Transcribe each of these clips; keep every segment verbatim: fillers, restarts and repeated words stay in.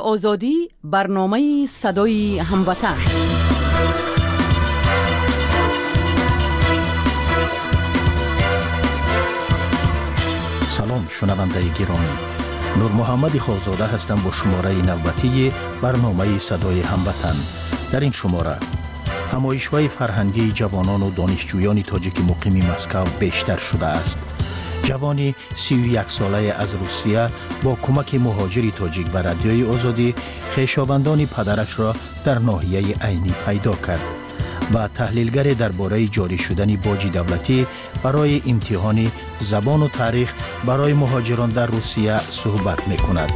آزادی، برنامه صدای هموطن. سلام شنونده گرامی، نور محمد خالزاده هستم با شماره نوبتی برنامه صدای هموطن. در این شماره همایش‌های فرهنگی جوانان و دانشجویان تاجیک مقیم مسکو بیشتر شده است. جوانی سی و یک ساله از روسیه با کمک مهاجری تاجیک و رادیوی آزادی خویشاوندان پدرش را در ناحیه عینی پیدا کرد و تحلیلگر درباره جاری شدن باج دولتی برای امتحان زبان و تاریخ برای مهاجران در روسیه صحبت می‌کند.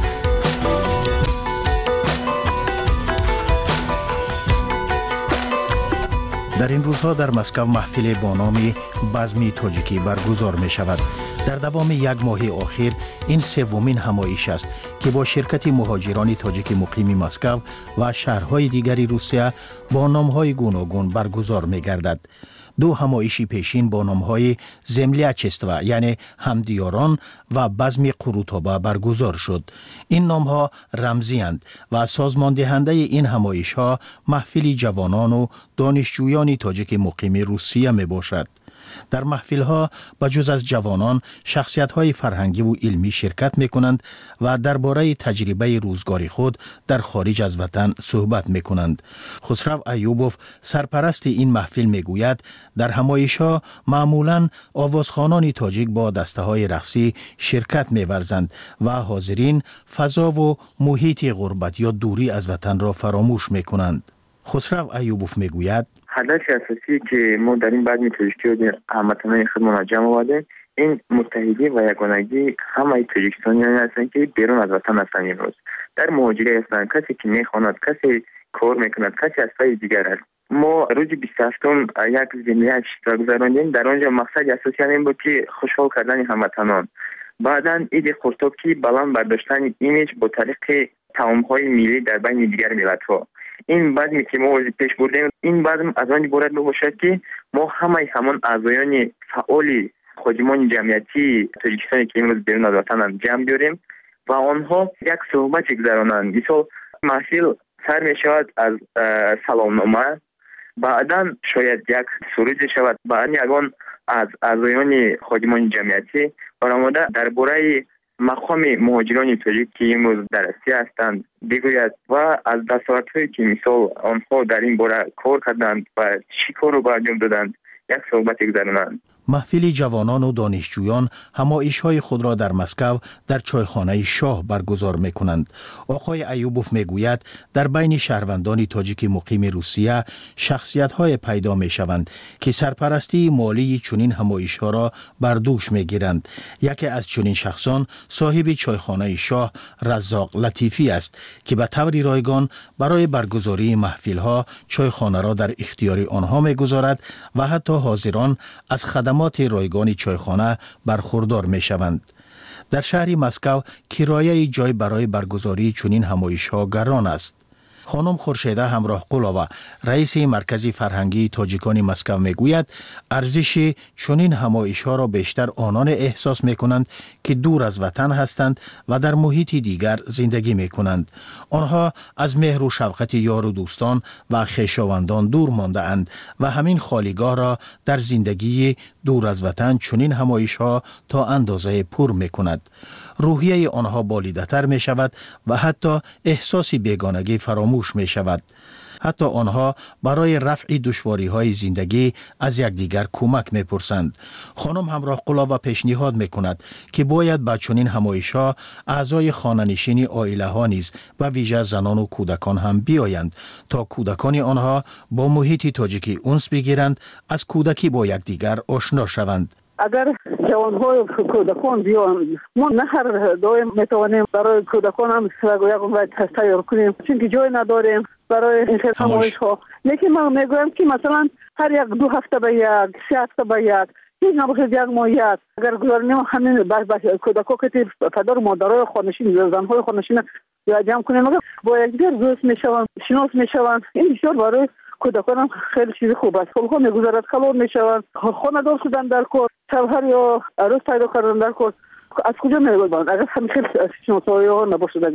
در این روزها در مسکو محفل با نام بزم تاجیکی برگزار می شود. در دوام یک ماه اخیر این سومین همایش است که با شرکت مهاجران تاجیک مقیم مسکو و شهرهای دیگری روسیه با نام‌های گوناگون برگزار می گردد. دو همایشی پیشین با نام‌های زملیاچستوا یعنی همدیاران و بزم قروتابه برگزار شد. این نام‌ها رمزی اند و سازمان دهنده این همایش‌ها محفل جوانان و دانشجویان تاجیک مقیم روسیه می باشد. در محفل‌ها بجز از جوانان شخصیت‌های فرهنگی و علمی شرکت می‌کنند و درباره تجربه روزگاری خود در خارج از وطن صحبت می‌کنند. خسرو ایوبوف سرپرست این محفل می‌گوید در همایش‌ها معمولاً آوازخوانان تاجیک با دسته‌های رقصی شرکت می‌ورزند و حاضرین فضا و محیط غربت یا دوری از وطن را فراموش می‌کنند. خسرو ایوبوف می‌گوید هدف اساسی که ما در این بزم تاجیکی و هموطنان خود منجم آورده این متحدی و یگانگی همه تاجیکستانیان هستند که بیرون از وطن هستند. امروز در مهاجری هستند، کسی که میخواند، کسی کار میکند، کسی از پای دیگر است. ما روز بیست و هفتم یک زملیه را گذراندیم. در آنجا مقصد اساسی این بود که خوشحال کردن هموطنان. بعداً عید خرداد که بلند برداشتن ایمیج با طریق طعام‌های ملی در بین دیگر ملت‌ها. این بزمی که ما پیش بردیم، این بزم از آن عبارت باشد که ما همه همان اعضایان فعال خادمان جمعیتی تاجیکستانی که امروز بیرون از وطن جمع بیاریم و آنها یک صحبت گذرانند. مثلا محفل سر می شود از سلامنامه، بعدا شاید یک سرود شود، بعد یگان از اعضایان خادمان جمعیتی برآمده درباره مقام مهاجران تاجیک که امروز در روسیه هستند بگوید و از دستاوردهایی که مثال آنها در این باره کار کردند و چی کار رو انجام دادند یک صحبت گذرانند. محفل جوانان و دانشجویان همایش‌های خود را در مسکو در چایخانه شاه برگزار می‌کنند. آقای ایوبوف می‌گوید در بین شهروندان تاجیک مقیم روسیه شخصیت‌های پیدا می‌شوند که سرپرستی مالی چنین همایش‌ها را بر دوش می‌گیرند. یکی از چنین شخصان صاحب چایخانه شاه رزاق لطیفی است که به طور رایگان برای برگزاری محفل‌ها چایخانه را در اختیار آنها می‌گذارد و حتی حاضران از خدمات رایگان چایخانه برخوردار می شوند. در شهر مسکو کرایه جای برای برگزاری چنین همایش‌ها گران است. خانم خورشیده همراه قلاوه رئیس مرکز فرهنگی تاجیکان مسکو میگوید ارزش چنین همایش‌ها را بیشتر آنان احساس میکنند که دور از وطن هستند و در محیط دیگر زندگی میکنند. آنها از مهر و شفقت یار و دوستان و خویشاوندان دور مانده اند و همین خالیگاه را در زندگی دور از وطن چنین همایش‌ها تا اندازه پر میکند. روحیه آنها بالیده‌تر می شود و حتی احساس بیگانگی فراموش می شود. حتی آنها برای رفع دشواری‌های زندگی از یکدیگر کمک می‌پرسند. خانم همراه قلاوه پیشنهاد می‌کند که باید با چنین همایش‌ها اعضای خانه‌نشین عائله‌ها نیز و ویژه زنان و کودکان هم بیایند تا کودکان آنها با محیط تاجیکی انس بگیرند، از کودکی با یکدیگر آشنا شوند. اگر جوان‌های کودکان بیان، ما نه هر دایم میتوانیم برای کودکان هم یک تیار کنیم چون که جای نداریم برای این همایش‌ها. لیکن من میگویم که مثلا هر یک دو هفته به یک، سه هفته به یک، هیچ نباشد یک ماه یک، اگر گذارنیم همین بس بس کودکان که پدر و مادرای خانشین زن‌های خانشین یا جمع کنیم با یکدیگر دوست میشوند، شناس میشوند. این بسیار برای کودکان هم خیلی چیز خوب است. خب میگذارد کلان میشوند، خانه دار شدن در کار، شوهر یا عروس پیدا کردن در کار. از کجا میگذارند؟ اگر همین شناسایی ها نباشد، اگر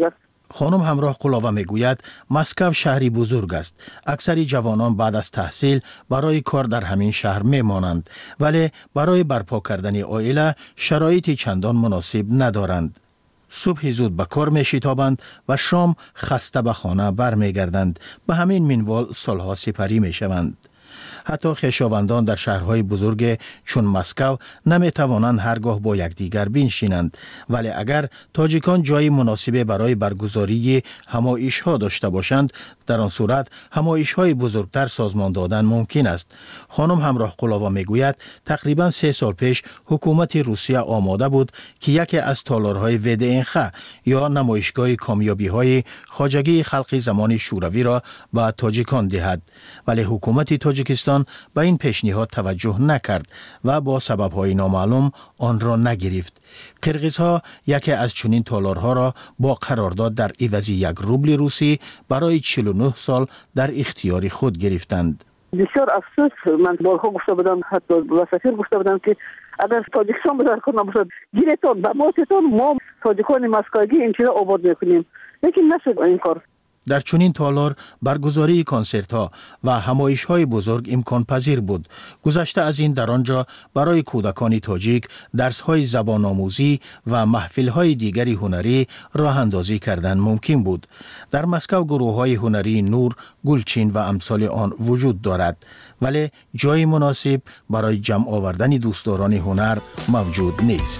خانم همراه قلاوه میگوید مسکو شهری بزرگ است. اکثر جوانان بعد از تحصیل برای کار در همین شهر میمانند، ولی برای برپا کردن عائله شرایط چندان مناسب ندارند. صبح زود به کار می شتابند و شام خسته به خانه برمیگردند. به همین منوال سالها سپری می شوند. حتی خویشاوندان در شهرهای بزرگ چون مسکو نمی توانند هرگاه با یکدیگر بنشینند، ولی اگر تاجیکان جای مناسب برای برگزاری همایش‌ها داشته باشند، در آن صورت همایش‌های بزرگتر سازمان دادن ممکن است. خانم همراه قلاوه میگوید تقریبا سه سال پیش حکومت روسیه آماده بود که یکی از تالارهای ودئنخ یا نمایشگاه کامیابی‌های خواجگی خلق زمان شوروی را به تاجیکان دهد، ولی حکومت تاجیکستان به این پیشنهاد توجه نکرد و با سبب‌های نامعلوم آن را نگرفت. قرقیزها یکی از چنین تالارها را با قرارداد در عوض یک روبل روسی برای چهل و نه سال در اختیار خود گرفتند. بسیار افسوس، من بارها گفته بودم، حتی به سفیر گفته بودم که اگر تاجیکستان بدر کنه باشد گیرتان به ماتتان، ما تاجیکان مسکویی این چیزا آباد میکنیم، لیکن نشد این کار. در چنین تالار برگزاری کنسرت ها و همایش های بزرگ امکان پذیر بود. گذشته از این در آنجا برای کودکان تاجیک درس های زبان آموزی و محفل های دیگری هنری راه اندازی کردن ممکن بود. در مسکو گروه های هنری نور، گلچین و امثال آن وجود دارد، ولی جای مناسب برای جمع آوردن دوستداران هنر موجود نیست.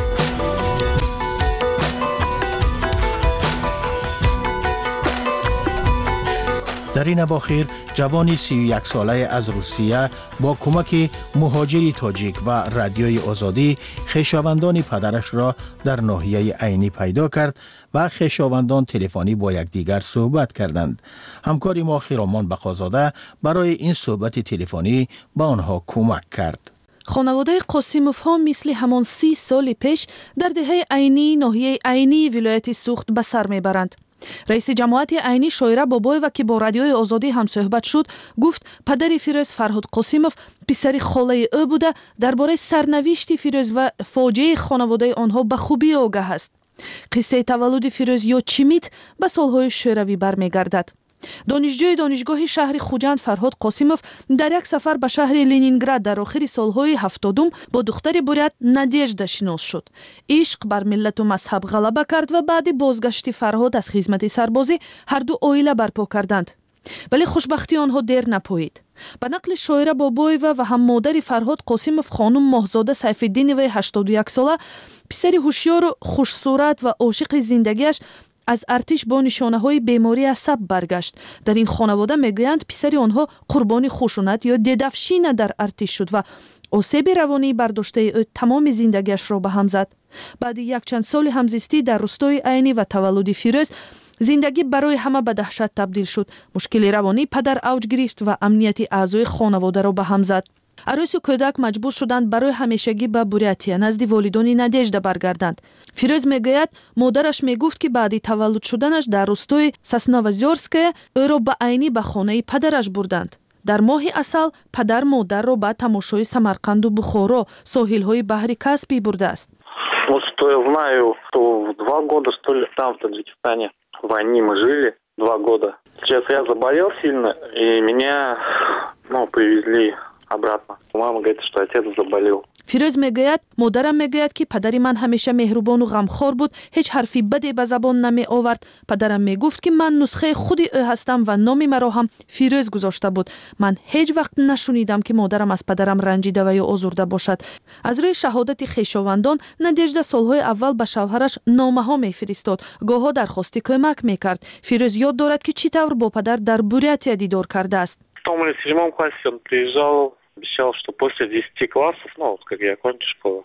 در این اواخر جوانی سی و یک ساله از روسیه با کمک مهاجری تاجیک و رادیوی آزادی خویشاوندان پدرش را در ناحیه عینی پیدا کرد و خویشاوندان تلفنی با یکدیگر صحبت کردند. همکار ما خیرامان بقازاده برای این صحبت تلفنی به آنها کمک کرد. خانواده قاسیموف ها مثل همان سی سال پیش در دهه عینی ناحیه عینی ولایت سوخت به سر میبرند. رئیس جماعت عینی شایره بابایوا که با رادیوی آزادی هم صحبت شد گفت پدر فیروز فرهاد قاسیموف پسر خاله او بوده، درباره سرنوشت فیروز و فاجعه خانواده آنها به خوبی آگاه است. قصه تولد فیروز یا چیمیت به سالهای شوروی برمیگردد. دانشجوی دانشگاه شهر خوجند فرهاد قاسیموف در یک سفر به شهر لنینگراد در آخر سالهای هفتادم با دختر بوریت نادیژدا شناس شد. عشق بر ملت و مذهب غلبه کرد و بعد بازگشت فرهاد از خدمت سربازی هر دو عائله برپا کردند. ولی خوشبختی آنها دیر نپایید. به نقل شاعره بابایوا و هم مادر فرهاد قاسیموف خانم ماهزاده سیف‌الدینوی هشتاد و یک ساله پسر هوشیار و خوش صورت و عاشق زندگیش از ارتش با نشانه های بیماری عصب برگشت. در این خانواده میگویند پسر آنها قربانی خشونت یا ددفشین در ارتش شد و آسیب روانی برداشته او تمام زندگیش را به هم زد. بعد یک چند سال همزیستی در روستای عینی و تولد فیروز زندگی برای همه به دهشت تبدیل شد. مشکل روانی پدر اوج گرفت و امنیت اعضای خانواده را به هم زد. عروس و کودک مجبور شدند برای همیشگی به بوریاتیا نزد والدان نادیژدا برگردند. فیروز میگوید مادرش میگفت که بعد تولد شدنش در روستای ساسنوازورسکه او را به عینی به خانه پدرش بردند. در ماه اصل پدر مادر را به تماشای سمرقند و بخارا ساحل‌های بحر کاسپی برده است. Вот что я знаю, что два года что ли там в Таджикистане в войне мы жили два года. Сейчас я заболел сильно и меня, ну, привезли обратно. Мама говорит, что отец заболел. فیروز میگوید مادرم میگوید که پدر من همیشه مهربان و غمخوار بود، هیچ حرفی بدی به زبان نمی آورد. پدرم میگفت که من نسخه خود او هستم و نام مرا هم فیروز گذاشته بود. من هیچ وقت نشنیدم که مادرم از پدرم رنجیده و یا آزرده باشد. از روی شهادت خویشاوندان نادیژدا سالهای اول به شوهرش نامه ها میفرستاد، گاهها درخواست کمک میکرد. فیروز یاد دارد که چی طور با پدر در بوریاتیا دیدار کرده است. В том или седьмом классе он приезжал, обещал, что после десяти классов, ну, вот как я окончу школу,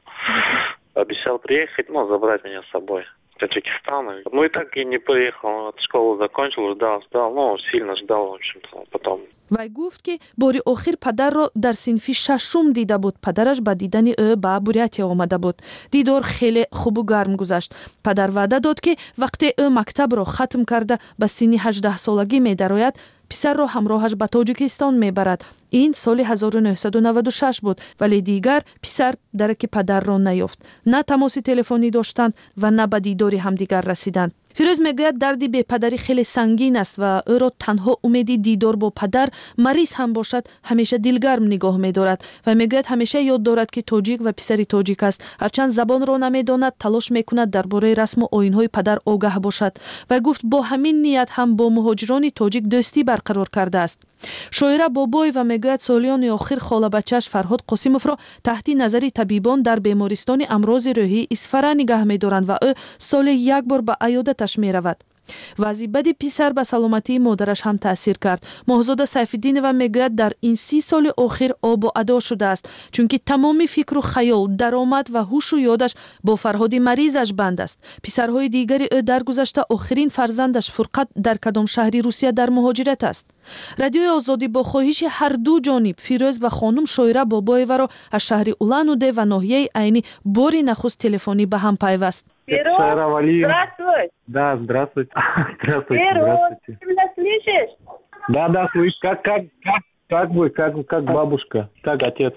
обещал приехать, ну, забрать меня с собой в Таджикистан. Ну и так и не приехал, он от школы закончил, ждал, ждал, ну, сильно ждал, в общем-то, потом. وی گفت که بار آخر پدر را در صنف ششم دیده بود. پدرش به دیدن او به بوریاتیا آمده بود. دیدار خیلی خوب و گرم گذشت. پدر وعده داد که وقتی او مکتب را ختم کرده به سن هجده سالگی می درآید، پسر را همراهش به تاجیکستان میبرد. این سال هزار و نهصد و نود و شش بود، ولی دیگر پسر درک پدر را نیافت. نه تماس تلفنی داشتند و نه به دیدار همدیگر رسیدند. فیروز میگوید دردی به پدری خیلی سنگین است و او را تنها امیدی دیدار با پدر مریض هم باشد همیشه دلگرم نگاه می‌دارد و میگوید همیشه یاد دارد که تاجیک و پسری تاجیک است. هرچند زبان را نمی‌داند تلاش می‌کند درباره رسم و آیین‌های پدر آگاه باشد و گفت با همین نیت هم با مهاجران تاجیک دوستی برقرار کرده است. شاعره بابای و میگوید سالیان آخر خاله بچه‌اش فرهاد قاسموف را تحت نظر طبیبان در بیمارستان امراض روحی اسفره نگاه می‌دارند و او سال یک بار به عیادتش می‌رود. وضع بد پسر به سلامتی مادرش هم تاثیر کرد. ماهزاده سیف‌الدین و میگوید در این سی سال آخر آب و ادا شده است چون که تمام فکر و خیال، درآمد و هوش و یادش با فرهاد مریضش بند است. پسرهای دیگری او درگذشته آخرین فرزندش فرقت در کدام شهری روسیه در مهاجرت است. رادیوی آزادی با خواهش هر دو جانب فیروز و خانم شاعره بابایوا را از شهر اولان-اودے و ناحیه عینی باری نخست تلفنی به هم پیوست. Здравствуй. Да, здравствуйте. Здравствуйте, Здравствуйте. здравствуйте. Ты меня слышишь? Да, да, слышу. Как, как, как, как вы, как, как бабушка, как отец?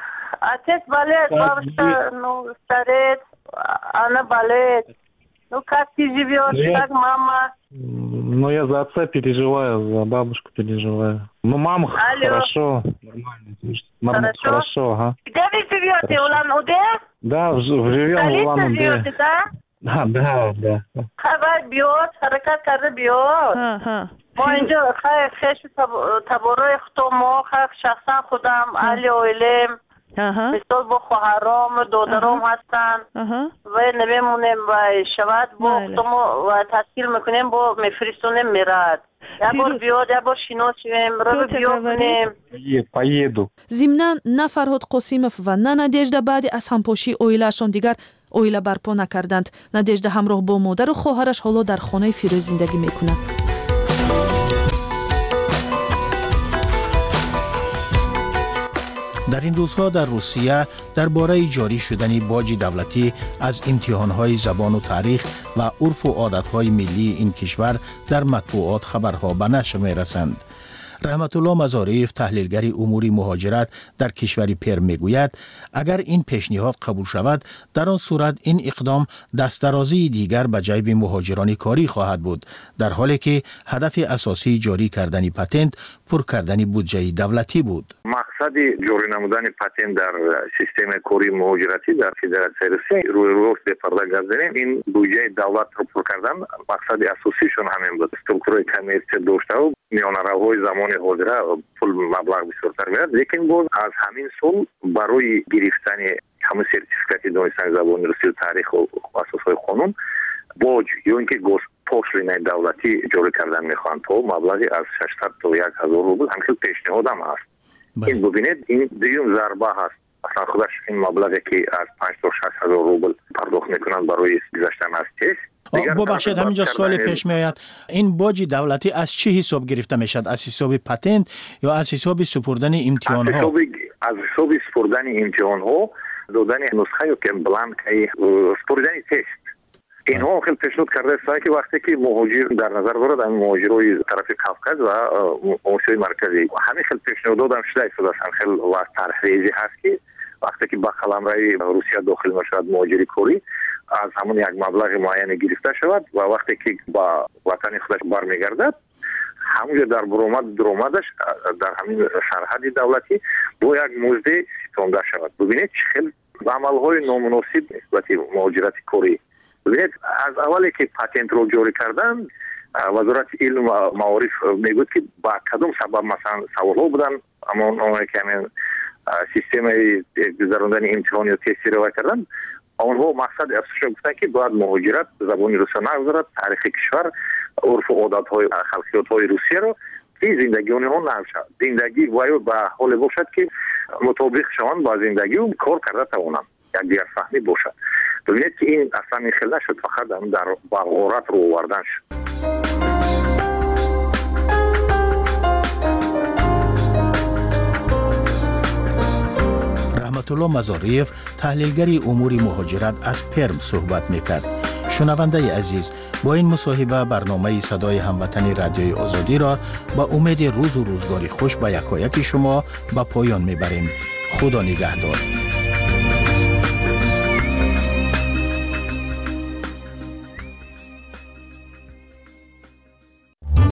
Отец болеет, Как бабушка, вы? ну, стареет, она болеет. Ну, как ты живешь, Ну, я- как мама? М, Ну, я за отца переживаю, за бабушку переживаю. Ну, мама х- Алло. хорошо, нормально. слушай, норм- Хорошо? Хорошо, ага. Где вы живете, Хорошо. Улан-Удэ? Да, в- живем в Столица Улан-Удэ. живете, да? Да, да, да. Хабар биёд, ҳаракат карда биёд. ها ها мо инҷо хеши таборои хуто мо шахсан худам аҳли оилем ها мисол бо хоҳаром додаром Аҳа. ҳастанд ها ва намемонем ва шавад бо Бале. худомо ва таҳсил мекунем бо мефиристонем мерад як бор Фирӯз. биёд як бор шинос шивем роби Кто биёд тебя кунем Пое- Поеду. ضمناً نه فرهاد قاسموف و نه نادежда بعد از همپاشی اویله‌شان دیگر اویله برپا نکردند. نادежда همراه با مادر و خواهرش حالا در خانه فیروز زندگی میکنند. در این روزها در روسیه درباره جاری شدن باج دولتی از امتحانهای زبان و تاریخ و عرف و عادتهای ملی این کشور در مطبوعات خبرها به نشر می‌رسند. رحمت الله مزاریف تحلیلگر امور مهاجرت در کشور پر میگوید اگر این پیشنهاد قبول شود در آن صورت این اقدام دسترازی دیگر به جیب مهاجران کاری خواهد بود در حالی که هدف اساسی جاری کردن پتنت پر کردن بودجه دولتی بود. مقصد جاری نمودن پتنت در سیستم کاری مهاجرتی در فدراسیون روسیه روی روز به پرده گذاریم این بودجه دولت رو پر کردن مقصد اساسیشون همین بود. استرکتور کمرسی داشته و میانراهای زمان حاضره پول مبلغ بسیارتر میاد لیکن باز از همین سال برای گرفتن همه سرتیفیکاتی دانستن زبان روسی و تاریخ و اساسهای قانون باج یا اینکه گوش پوشلینه دولتی جاری کردن میخوان تا مبلغی از ششصد تا یک هزار روبل همین پیشنهاد هم هست. این ببینید این دیگه ضربه هست. اصلا خودش این مبلغی که از پنج تا شش هزار روبل پرداخت میکنن برای گذشتن از تست. ببخشید همینجا سوال پیش می آید این باج دولتی از چه حساب گرفته میشد؟ از حساب پتنت یا از حساب سپردن امتحان ها؟ از حساب از حساب سپردن امتحان ها دادن نسخه یا که بلانک سپردن تست. اینها خیلی پیشنهاد کرده است که وقتی که مهاجر در نظر برد این مهاجرای طرف کافکاز و آسیای مرکزی همین خیلی پیشنهاد دادم شده است خیلی وقت طرحریزی هست که وقتی که با قلمرو روسیه داخل میشود مهاجری کاری از همون یک مبلغ معین گرفته شود و وقتی که با وطن خودش برمیگردد همونجا در برآمد درآمدش در همین سرحد دولتی با یک مزد ستانده شود. ببینید خیلی عملهای نامناسب نسبت مهاجرت کاری. ببینید از اولی که پتنت رو جاری کردن وزارت علم و معارف میگوید که با کدام سبب مثلا سوال‌ها بودن اما اونایی که همین سیستم گذراندن امتحان یا تستی رو کردن آنها مقصد افزایش گفتن که باید مهاجرت زبان روسی نگذارد تاریخ کشور عرف و عادت‌های خلقیات‌های روسیه رو که زندگی آنها نقض شود. زندگی باید به حال باشد که مطابق شوند با زندگی و کار کرده توانند یک دیگر فهمی باشد. ببینید که این اصلا خیلی نشد فقط در بغارت رو آوردن شد. رحمت الله مزاریف تحلیلگر امور مهاجرت از پرم صحبت میکرد. شنونده عزیز با این مصاحبه برنامه صدای هموطن رادیوی آزادی را با امید روز و روزگاری خوش به یکایک شما به پایان میبریم. خدا نگهدار.